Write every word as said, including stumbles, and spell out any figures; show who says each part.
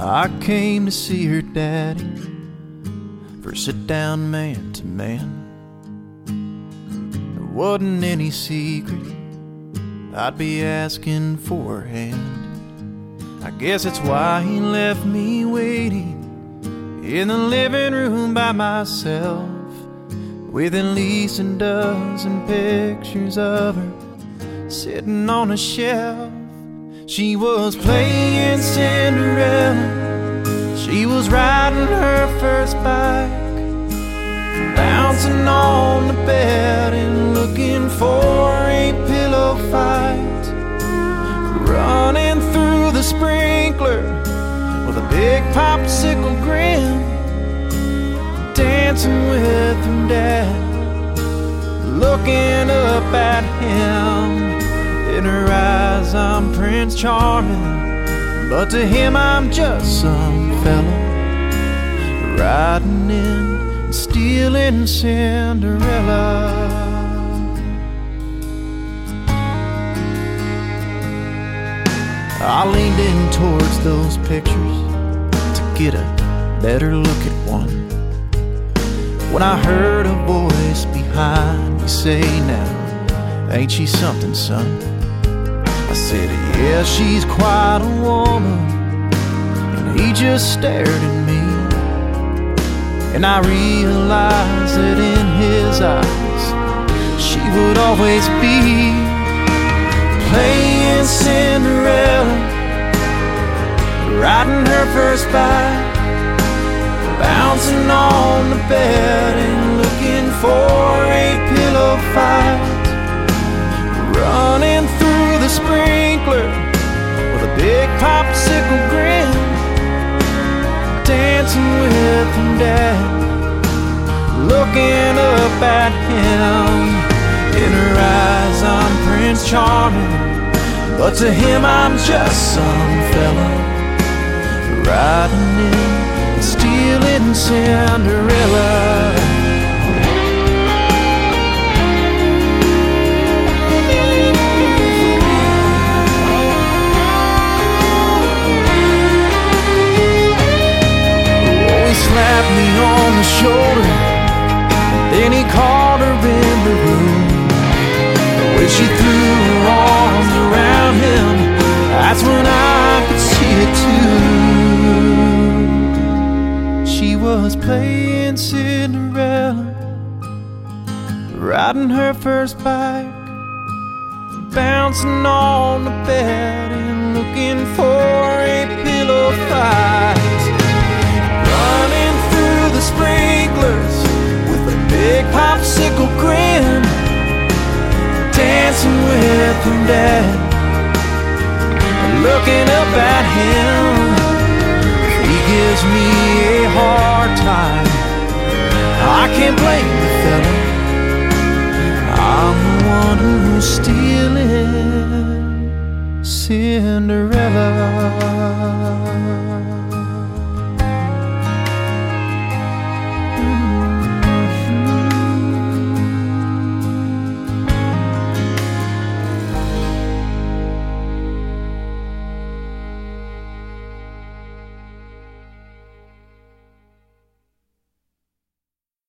Speaker 1: I came to see her daddy for a sit-down man to man. There wasn't any secret I'd be asking for her hand. I guess that's why he left me waiting in the living room by myself, with at least a dozen pictures of her sitting on a shelf. She was playing Cinderella, she was riding her first bike, bouncing on the bed and looking for a pillow fight, running through the sprinkler with a big popsicle grin, dancing with her dad, looking up at him. In her eyes I'm Prince Charming, but to him I'm just some fella riding in and stealing Cinderella. I leaned in towards those pictures to get a better look at one, when I heard a voice behind me say, "Now, ain't she something, son?" I said, "Yeah, she's quite a woman." And he just stared at me, and I realized that in his eyes she would always be playing Cinderella, riding her first bike, bouncing on the bed and looking for a pillow fight, running through the sprinkler with a big popsicle grin, dancing with her dad, looking up at him. In her eyes I'm Prince Charming, but to him I'm just some fella riding in and stealing Cinderella. Slapped me on the shoulder, then he called her in the room. When she threw her arms around him, that's when I could see it too. She was playing Cinderella, riding her first bike, bouncing on the bed and looking for a pillow fight, running through the sprinklers with a big popsicle grin, dancing with her dad, looking up at him. He gives me a hard time, I can't blame the fella, I'm the one who's stealing Cinderella.